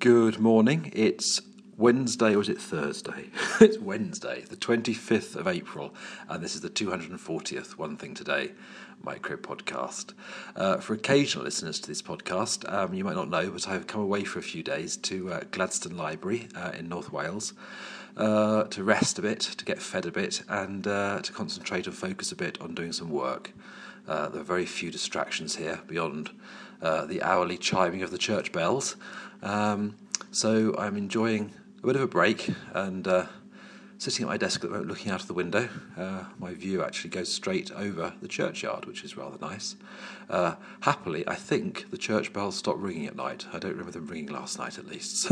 Good morning. It's Wednesday, or is it Thursday? It's Wednesday, the 25th of April, and this is the 240th One Thing Today micro podcast. For occasional listeners to this podcast, you might not know, but I've come away for a few days to Gladstone Library in North Wales to rest a bit, to get fed a bit, and to concentrate and focus a bit on doing some work. There are very few distractions here beyond the hourly chiming of the church bells. So I'm enjoying a bit of a break and sitting at my desk at the moment looking out of the window. My view actually goes straight over the churchyard, which is rather nice. Happily, I think the church bells stop ringing at night. I don't remember them ringing last night at least.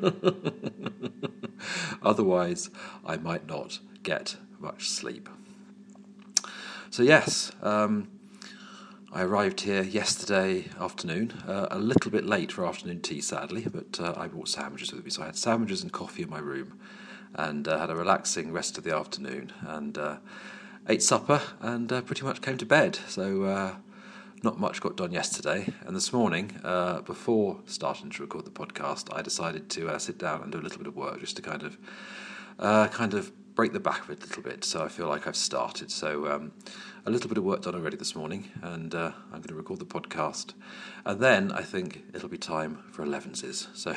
Otherwise, I might not get much sleep. So yes, I arrived here yesterday afternoon, a little bit late for afternoon tea, sadly, but I brought sandwiches with me. So I had sandwiches and coffee in my room and had a relaxing rest of the afternoon and ate supper and pretty much came to bed. So not much got done yesterday. And this morning, before starting to record the podcast, I decided to sit down and do a little bit of work just to kind of break the back of it a little bit, so I feel like I've started. So a little bit of work done already this morning, and I'm going to record the podcast. And then I think it'll be time for 11s. So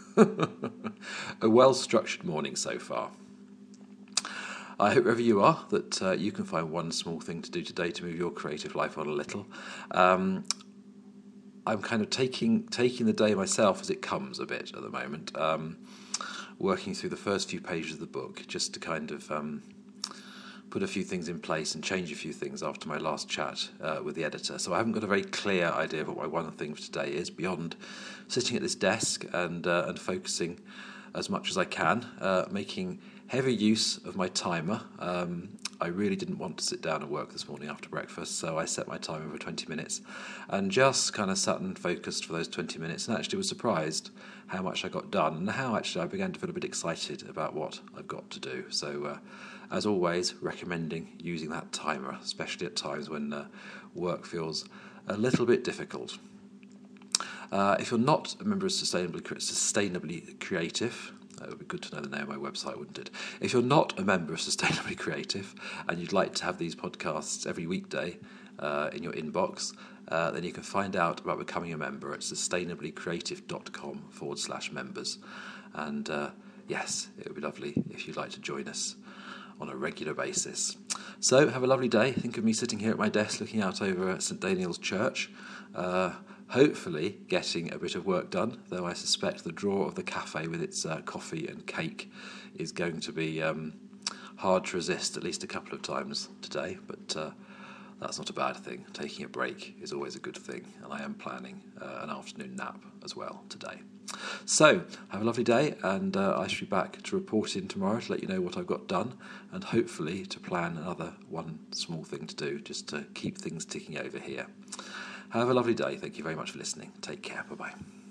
a well-structured morning so far. I hope wherever you are that you can find one small thing to do today to move your creative life on a little. I'm kind of taking the day myself as it comes a bit at the moment. Working through the first few pages of the book just to kind of put a few things in place and change a few things after my last chat with the editor. So I haven't got a very clear idea of what my one thing for today is beyond sitting at this desk and focusing as much as I can, making heavy use of my timer. I really didn't want to sit down and work this morning after breakfast, so I set my timer for 20 minutes and just kind of sat and focused for those 20 minutes and actually was surprised how much I got done and how actually I began to feel a bit excited about what I've got to do. So as always, recommending using that timer, especially at times when work feels a little bit difficult. If you're not a member of Sustainably Creative, it would be good to know the name of my website, wouldn't it? If you're not a member of Sustainably Creative and you'd like to have these podcasts every weekday in your inbox, then you can find out about becoming a member at sustainablycreative.com/members. And yes, it would be lovely if you'd like to join us on a regular basis. So have a lovely day. Think of me sitting here at my desk looking out over St Daniel's Church, hopefully getting a bit of work done, though I suspect the drawer of the cafe with its coffee and cake is going to be hard to resist at least a couple of times today, but that's not a bad thing. Taking a break is always a good thing, and I am planning an afternoon nap as well today. So, have a lovely day, and I shall be back to report in tomorrow to let you know what I've got done, and hopefully to plan another one small thing to do, just to keep things ticking over here. Have a lovely day. Thank you very much for listening. Take care. Bye-bye.